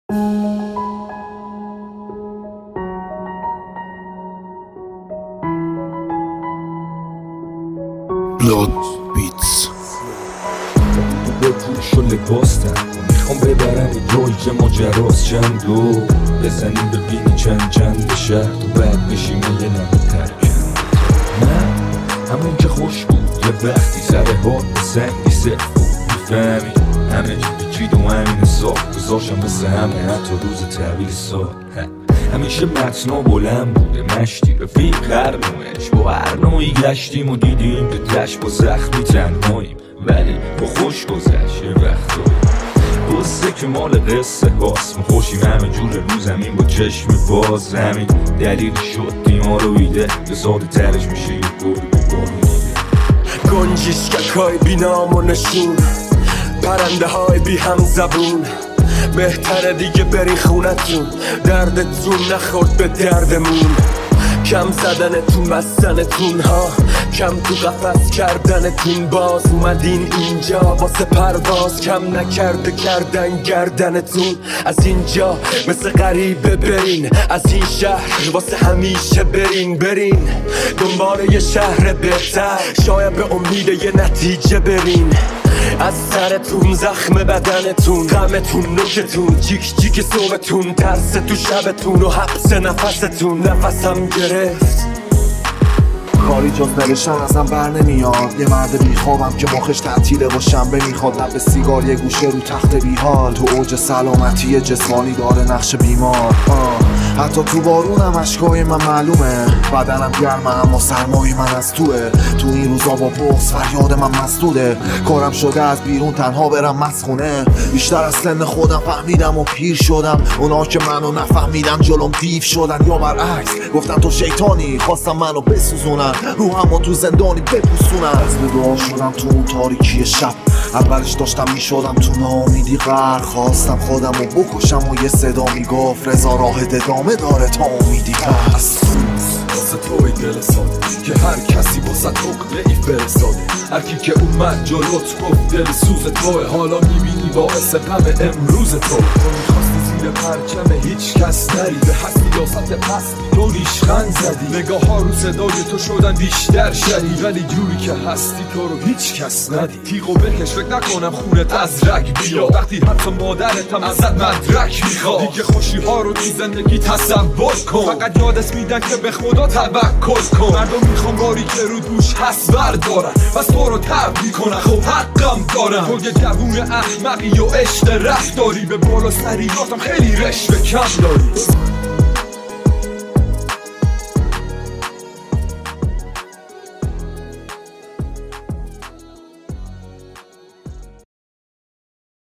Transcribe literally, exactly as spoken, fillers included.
بلاد بیتس به پوش و لباس تن میخوام ببرم یه جایی که ماجراست چند دو بزنیم ببینی چند چند شهر تو بعد بشیم یه نمه ترکن نه همون که خوش بود یه وقتی سر حال به سنگی صرف بود میفهمی همه چی پیچید و همین حساب گذاشم مثل همه حتی روز تحویل سال همیشه متنا بلند بوده مشتی رفیق قرنوش با هر نوعی گشتیم و دیدیم که تش با زخمی تنهاییم ولی با خوش گذشت یه وقتا قصه که مال قصه هاست ما خوشیم همه جور رو زمین با چشم باز همین دلیل شد دیما رو ایده به ساده ترش میشه یه گل به بارو گنجیشکک های بی نام و نشون پرنده های بی هم زبون بهتره دیگه بری خونتون دردتون نخورد به دردمون کم زدنتون بستنتون ها کم تو قفس کردنتون باز اومدین اینجا واسه پرواز کم نکرده کردن گردنتون از اینجا مثل غریبه برین از این شهر واسه همیشه برین برین دنبال یه شهر بهتر شاید به امید یه نتیجه برین از سرتون زخم بدنتون غمتون نوکتون جیک جیک صبحتون ترس تو شبتون و حبس نفستون نفسم گرفت کاری جز نوشتن ازم بر نمیاد یه مرد بیخوابم که مخش تعطیله و شنبه میخواد لب سیگار یه گوشه رو تخت بیحال تو اوج سلامتی جسمانی داره نقش بیمار آه. حتی تو بارونم اشکای من معلومه بدنم گرمه اما سرمای من از توه تو این روزا با بغض فریاد من مسدوده کارم شده از بیرون تنها برم مسخونه بیشتر از سن خودم فهمیدم و پیر شدم اونا که منو نفهمیدن جلوم دیو شدن یا برعکس گفتن تو شیطانی خواستم منو بسوزونن رو همو تو زندانی بپوسونن از به دعا شدم تو اون تاریکی شب اولش داشتم میشدم تو ناامیدی غرق خواستم خودم رو بکشم و یه صدا میگفت رضا راه ادامه داره تا امیدی پس واسه توی دل ساده که هر کسی واسه عقده ای فرستاده هر کی که اومد جلوت گفت دل سوز توه حالا میبینی باعث غم امروز تو تو میخواستی زیر پرچم هیچ کس نری به هستی یاست پستی تو ریشخند زدی نگاه ها رو صدای تو شدن بیشتر شدی ولی جوری که هستی تو رو هیچ کس ندی تیغو بکش فکر نکنم خونت از رگ بیا وقتی حتی مادرتم ازت مدرک میخواد دیگه خوشی ها رو تو زندگی تصور کن فقط یادت میدن که به خدا توکل کن مردم میخوام باری که رو دوش هست بردارن بس تو رو تبدیل کنن خب حقم دارم تو یه جوون احمقی و عشق رفتاری به بالا سریعاتم خیلی رشوه کم داری